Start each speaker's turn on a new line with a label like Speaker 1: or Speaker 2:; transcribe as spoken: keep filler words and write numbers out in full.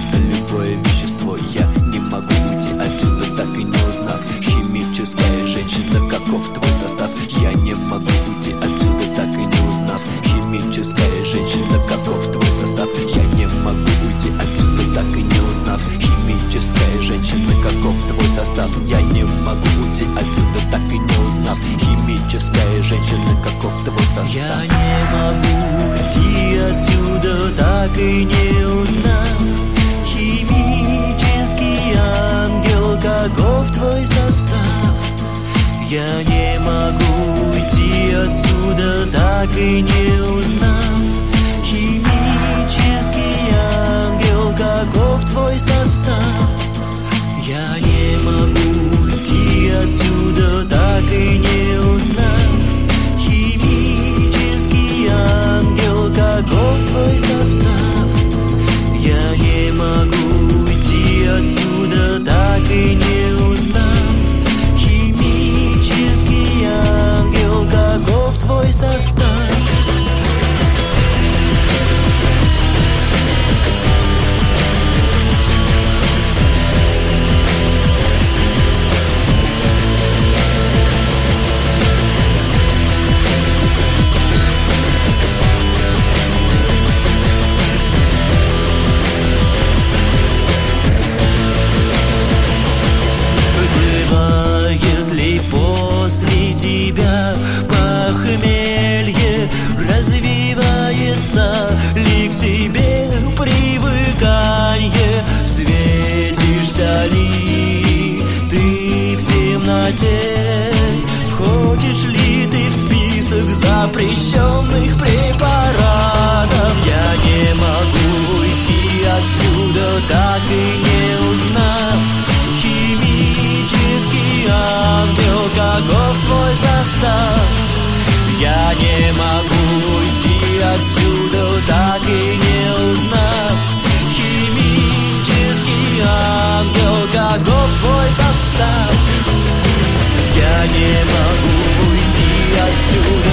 Speaker 1: любое вещество. Я не могу уйти отсюда, так и не узнав. Химическая женщина, каков твой состав? Я не могу уйти отсюда, так и не узнав. Химическая женщина, каков твой состав? Я не могу уйти отсюда, так и не узнав. Химическая женщина, каков твой состав? Я не могу уйти отсюда, так и не узнав. Химическая женщина, каков твой состав?
Speaker 2: Я не могу уйти отсюда, так и не узнав. Химический ангел, каков твой состав? Я не могу уйти отсюда, так и не узнав. Химический ангел, каков твой состав? Я не могу уйти отсюда, так и не узнав. Химический ангел, каков твой состав? Я не могу уйти отсюда, так и не узнав. Химический ангел, каков твой состав? Похмелье развивается ли к себе привыканье? Светишься ли ты в темноте? Входишь ли ты в список запрещенных препаратов? Я не могу уйти отсюда, так и не узнав. Химический ангел, каков твой состав? Я не могу уйти отсюда, так и не узнав. Химический ангел, каков твой состав? Я не могу уйти отсюда.